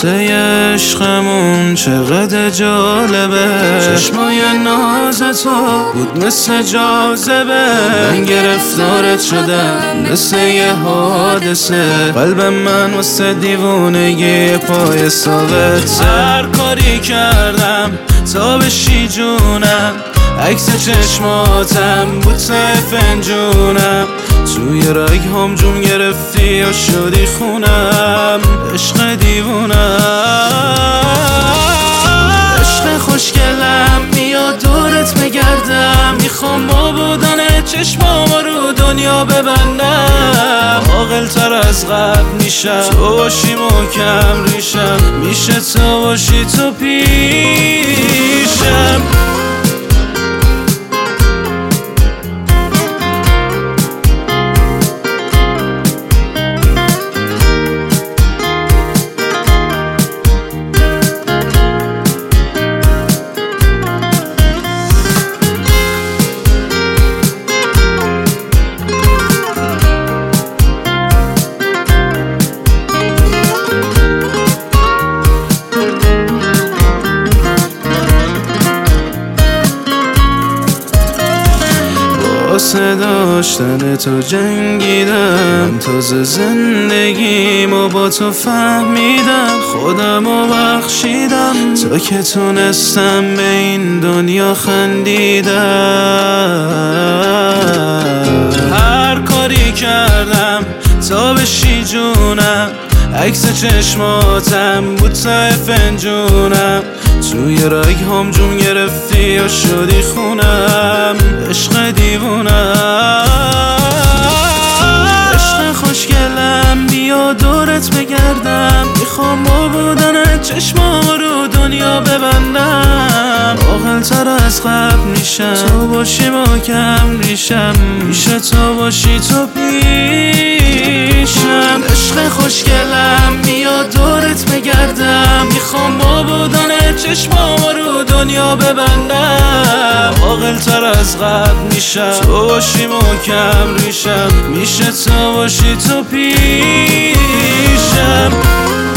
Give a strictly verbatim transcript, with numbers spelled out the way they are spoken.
قصه عشقمون چقدر جالبه. چشمای ناز تو بود مثل جاذبه، من گرفتارت شدم مثل یه حادثه. قلب من واسه دیوونگی پای ثابته. هر کاری کردم تا بشی جونم، عکس چشماتم بود ته فنجونم. توی رگ هم جون گرفتی و شدی خونم، عشق دیوونم. عشق خوشگلم میاد دورت بگردم، میخوام با بودن چشمام رو دنیا ببندم. عاقل‌تر از قبل میشم تو باشی محکم ریشم، میشه تو باشی تو پیشم. واسه داشتن تو جنگیدم، تازه زندگیمو با تو فهمیدم. خودمو بخشیدم تا که تونستم به این دنیا خندیدم. هر کاری کردم تا بشی جونم، عکس چشماتم بود ته فنجونم. توی رگ هم جون گرفتی و شدی خونم، عشق دیوونم. عشق خوشگلم بیا دورت بگردم، میخوام با بودن چشمام رو دنیا ببندم. عاقل‌تر از قبل میشم تو باشی محکم ریشم، میشه تو باشی تو پیشم. عشق خوشگلم بیا دورت بگردم، میخوام با بودن چشمام رو دنیا ببندم. عاقل‌تر از قبل میشم تو باشی محکم ریشم، میشه تو باشی تو پیشم.